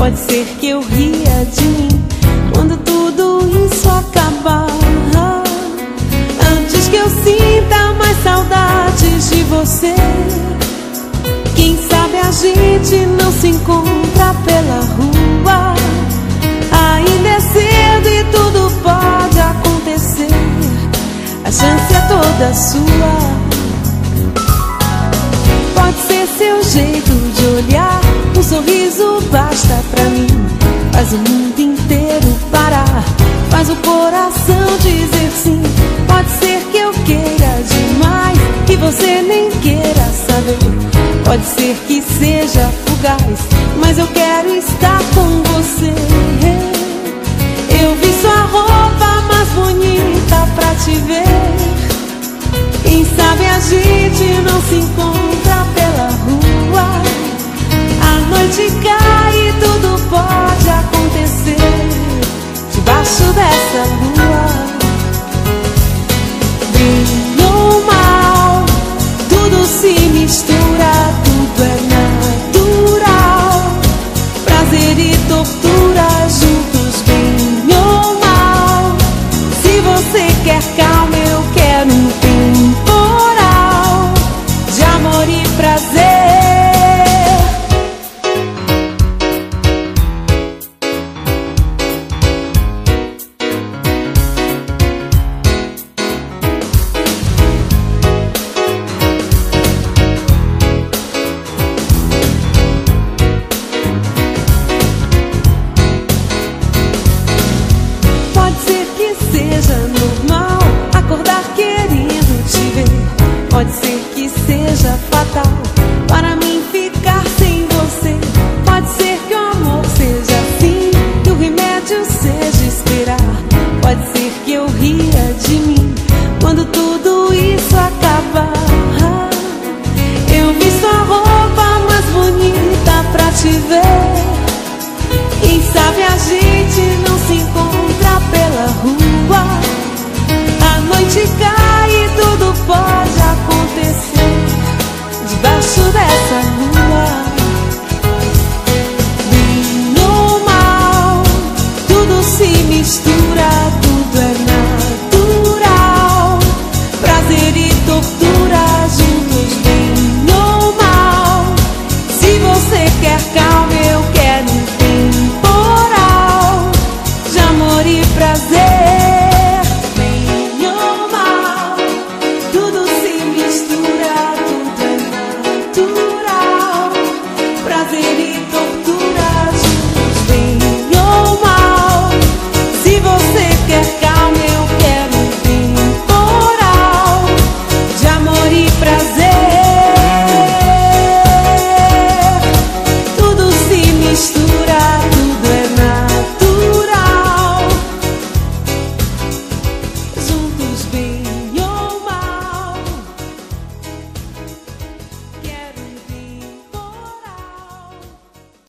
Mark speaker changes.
Speaker 1: Pode ser que eu ria de mim quando tudo isso acabar, antes que eu sinta mais saudades de você. Quem sabe a gente não se encontra pela rua. Ainda é cedo e tudo pode acontecer. A chance é toda sua. Pode ser seu jeito de olhar, um sorriso basta pra mim. Faz o mundo inteiro parar, faz o coração dizer sim. Pode ser que eu queira demais e você nem queira saber. Pode ser que seja fugaz, mas eu quero estar com você. Eu vi sua roupa mais bonita pra te ver. Quem sabe a gente não se encontra pela rua. A noite cai e tudo pode acontecer debaixo dessa lua. Bem ou mal, tudo se mistura, tudo é natural. Prazer e tortura juntos, bem ou mal. Se você quer calma, eu quero um temporal de amor e prazer. Pode ser que seja fatal para mim ficar sem você. Pode ser que o amor seja assim e o remédio seja esperar. Pode ser que eu ria de mim quando tudo isso acabar. Eu vi sua roupa mais bonita pra te ver. Quem sabe a gente não se encontra pela rua. A noite cai e tudo pode acontecer debaixo dessa lua. Bem ou mal, tudo se mistura,